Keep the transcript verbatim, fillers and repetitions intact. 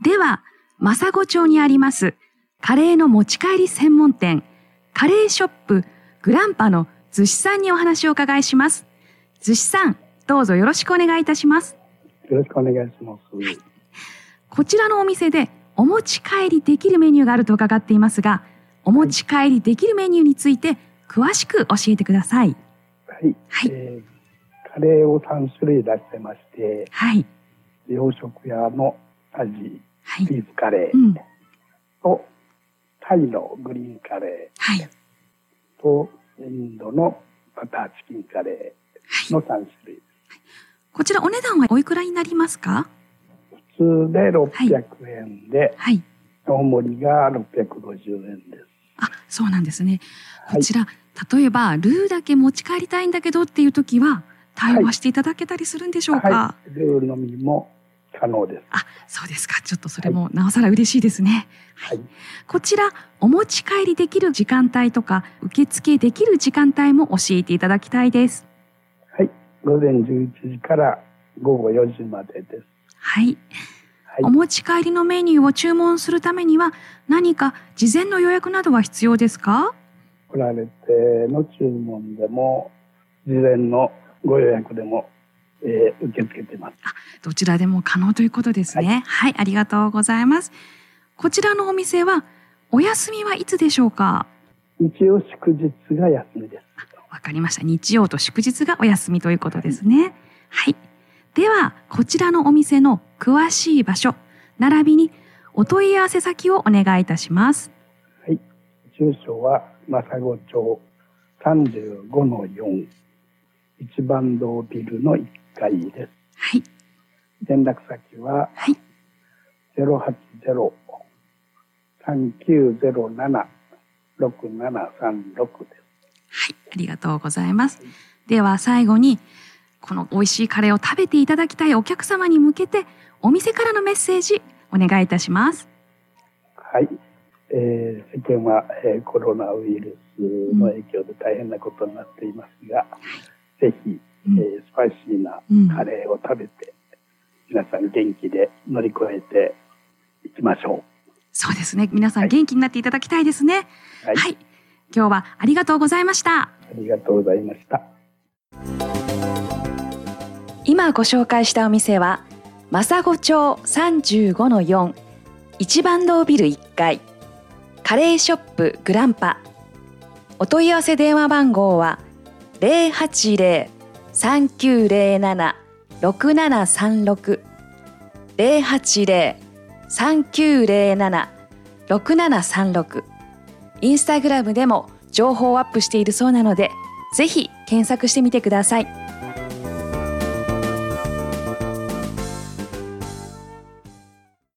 では、政子町にありますカレーの持ち帰り専門店、カレーショップグランパの厨子さんにお話をお伺いします。厨子さん、どうぞよろしくお願いいたします。 よろしくお願いします。 はい、こちらのお店でお持ち帰りできるメニューがあると伺っていますが、お持ち帰りできるメニューについて詳しく教えてください。 はい、はいえー、カレーをさん種類出してまして、はい、洋食屋のアジ、はい、ビーフカレー、うん、とタイのグリーンカレー、はい、とインドのバターチキンカレーのさん種類です。はい、 こちらお値段はおいくらになりますか？ 普通でろっぴゃくえんで、はい、大盛りがろっぴゃくごじゅうえんです。 あ、そうなんですね。こちら、はい、例えばルーだけ持ち帰りたいんだけどっていう時は対応していただけたりするんでしょうか？ はい、ルーのみも可能です。 あ、そうですか。ちょっとそれもなおさら嬉しいですね。はい。こちらお持ち帰りできる時間帯とか受付できる時間帯も教えていただきたいです。 はい。午前じゅういちじからごごよじまでです。 はい。はい、お持ち帰りのメニューを注文するためには何か事前の予約などは必要ですか？ 来られての注文でも事前のご予約でも、えー、受け付けてます。 あ、どちらでも可能ということですね。はい、はい、ありがとうございます。こちらのお店はお休みはいつでしょうか？ 日曜祝日が休みです。 わかりました。日曜と祝日がお休みということですね。はい、はい。ではこちらのお店の詳しい場所並びにお問い合わせ先をお願いいたします。 はい、住所は政子町 さんじゅうごのよん 一番堂ビルのいっかいです。はい。連絡先は、はい、ゼロはちゼロ さんきゅうゼロなな ろくななさんろくです。 はい、ありがとうございます。はい、では最後にこの美味しいカレーを食べていただきたいお客様に向けてお店からのメッセージお願いいたします。 はい、えー、世間は、えー、コロナウイルスの影響で大変なことになっていますが、うん、ぜひ、えー、スパイシーなカレーを食べて、うん、皆さん元気で乗り越えていきましょう。 そうですね。皆さん元気になっていただきたいですね。はい、はい、今日はありがとうございました。 ありがとうございました。 今ご紹介したお店は政子町 さんじゅうごのよん 一番堂ビルいっかいカレーショップグランパ。お問い合わせ電話番号は ゼロはちゼロ さんきゅうゼロなな ろくななさんろく ゼロはちゼロ さんきゅうゼロなな ろくななさんろく。インスタグラムでも情報をアップしているそうなので、ぜひ検索してみてください。